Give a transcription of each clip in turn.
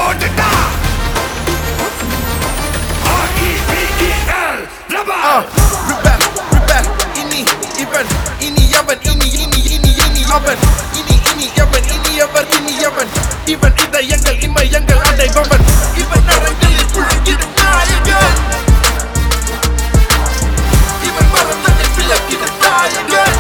போடுடா REBEL rebel rebel ini even ini yavan ini yavan ini yavan ini yavan ini yavan even இதயங்கள் இமயங்கள் அடைபவன் இவன் நரங்களில் புழுங்கிடும் நாயகன் இவன் மரத்தனில் விளக்கிடும் நாயகன்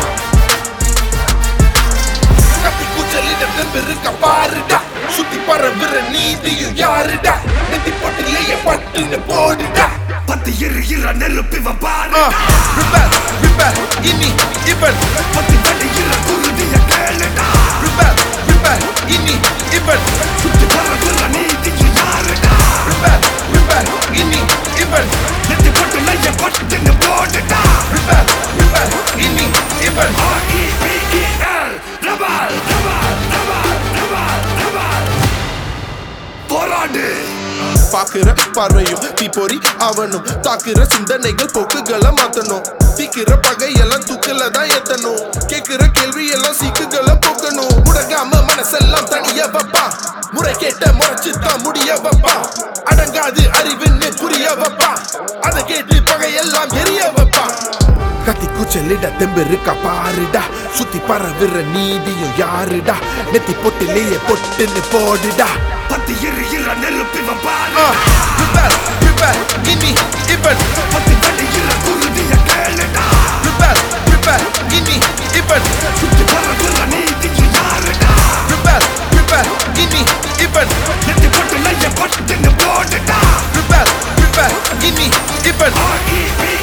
கத்தி கூச்சலிடம் தெம்பிருக்க பாருடா சுத்தி பரவுற நீதியும் யாருடா நெத்தி போட்டிலேயே பட்டுன்னு போடுடா பத்து எரிகிற நெருப்பிவ பாரு rebel ini even பத்து தடிகிற குருதிய கேளுடா rebel ini even சுத்தி பரவுற நீதியும் யாருடா rebel ini even நெத்தி போட்டிலேயே பட்டுன்னு போடுடா rebel ini even REBEL rebel போராடு பாக்குற பார்வையும் தீப்பொறி அவனும் தாக்குற சிந்தனைகள் போக்குகளை மாத்தணும் தீக்கிற பகையெல்லாம் தூக்கல தான் ஏத்தணும் கேக்குற கேள்வி எல்லாம் சீக்குகளை போக்கணும் முடங்காம மனசெல்லாம் தனிய வைப்பா முறை கேட்ட முறைச்சுதான் முடிய வைப்பா அடங்காது அறிவுன்னு புரிய வைப்பா அதை கேட்டு பகையெல்லாம் எரிய வைப்பா கத்தி கூச்சலிட தெம்பிருக்கா பாருடா சுத்தி பரவுற நீதியும் யாருடா நெத்தி பொட்டிலேயே பொட்டுன்னு போடுடா பத்து எரிகிற நெருப்பிவ பாரு rebel ini even பத்து தடிகிற குருதிய கேளுடா rebel ini even சுத்தி பரவுற நீதியும் யாருடா rebel ini even நெத்தி போட்டிலேயே பட்டுன்னு போடுடா rebel ini even REBEL